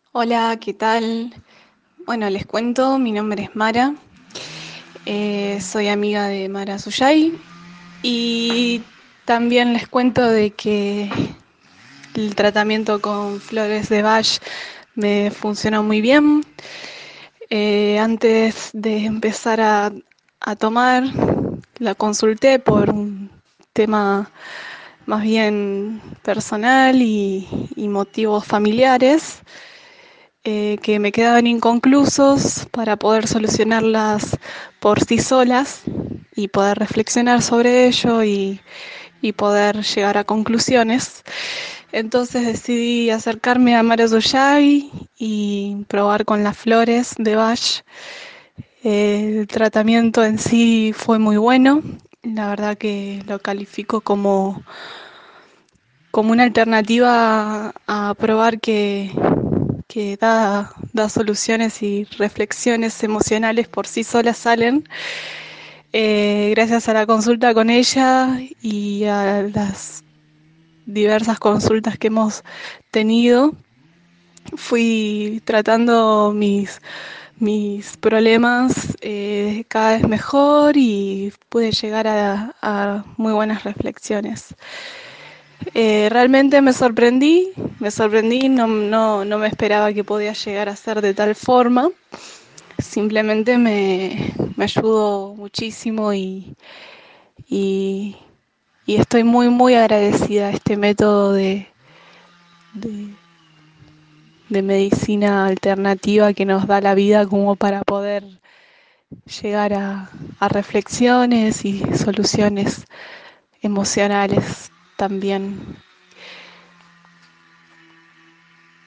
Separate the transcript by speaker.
Speaker 1: Hola, ¿qué tal? Bueno, les cuento, mi nombre es Mara, soy amiga de Mara Suyay y también les cuento de que el tratamiento con flores de Bach me funcionó muy bien. Antes de empezar a tomar, la consulté por un tema más bien personal y motivos familiares que me quedaban inconclusos para poder solucionarlas por sí solas y poder reflexionar sobre ello y poder llegar a conclusiones. Entonces decidí acercarme a Mara Suyay y probar con las flores de Bach. El tratamiento en sí fue muy bueno. La verdad que lo califico como una alternativa a probar que da soluciones y reflexiones emocionales por sí solas salen. Gracias a la consulta con ella y a las diversas consultas que hemos tenido, fui tratando mis problemas cada vez mejor y pude llegar a muy buenas reflexiones. Realmente me sorprendí, no me esperaba que podía llegar a ser de tal forma. Simplemente me ayudó muchísimo y, y estoy muy agradecida a este método de, de medicina alternativa que nos da la vida como para poder llegar a reflexiones y soluciones emocionales también.